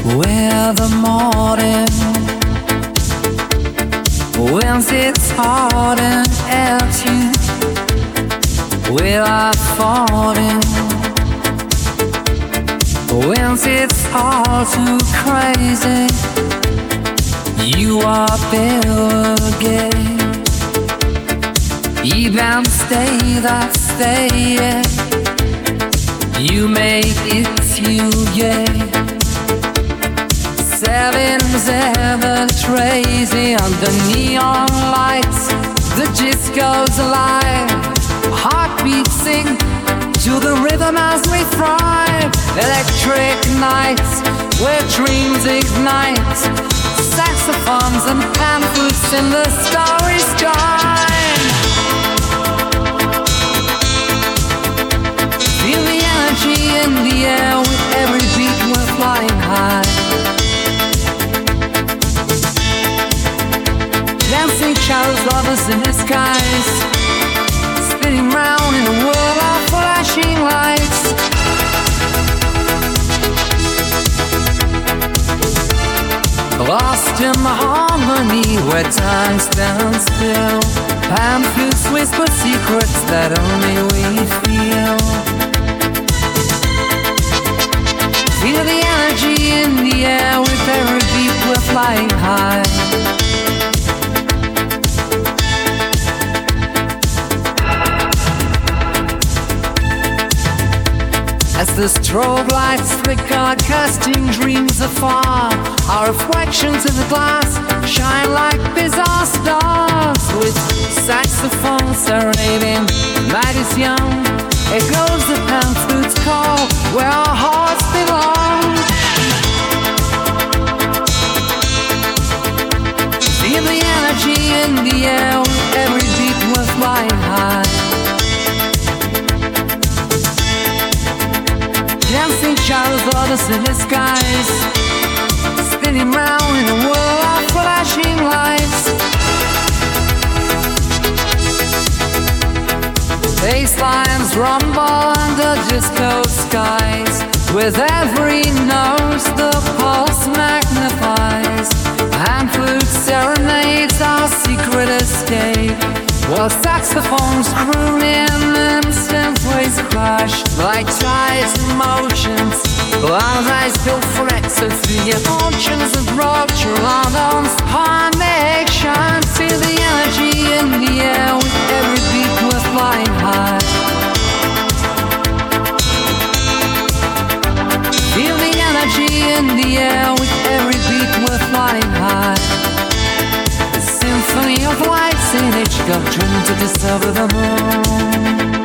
where the morning winds its hard and empty, without falling, winds its all too crazy. You are there again, even stay that stay. You make it you, yeah. Seven's ever crazy under neon lights. The disco's alive, heartbeats sing to the rhythm as we thrive. Electric nights where dreams ignite, saxophones and pan flutes in the starry sky. Feel the energy in the air with every beat we're flying high. Dancing shadows, lovers in the skies, spinning round in a world of flashing lights. Lost in harmony where time stands still, pan flutes whisper secrets that only we feel. Feel the energy in the air with every beat we're flying high. As the strobe lights flicker, casting dreams afar, our reflections in the glass shine like bizarre stars. With saxophones serenading, night is young, echoes the pan flute's call, where our hearts belong. Feel the energy in the air with every beat we're flying high. Dancing shadows, others in the skies, spinning round in a world of flashing lights. Bass lines rumble under disco skies, with every note the pulse magnifies. Hand flute serenades our secret escape, while saxophones croon in and synthwaves crash like tides in motions. Blind eyes built for ecstasy, emotions approach your London's connection. Feel the energy in the air with every beat we're flying high. Feel the energy in the air with every beat we're flying high. Symphony of lights in each got dream to discover the moon.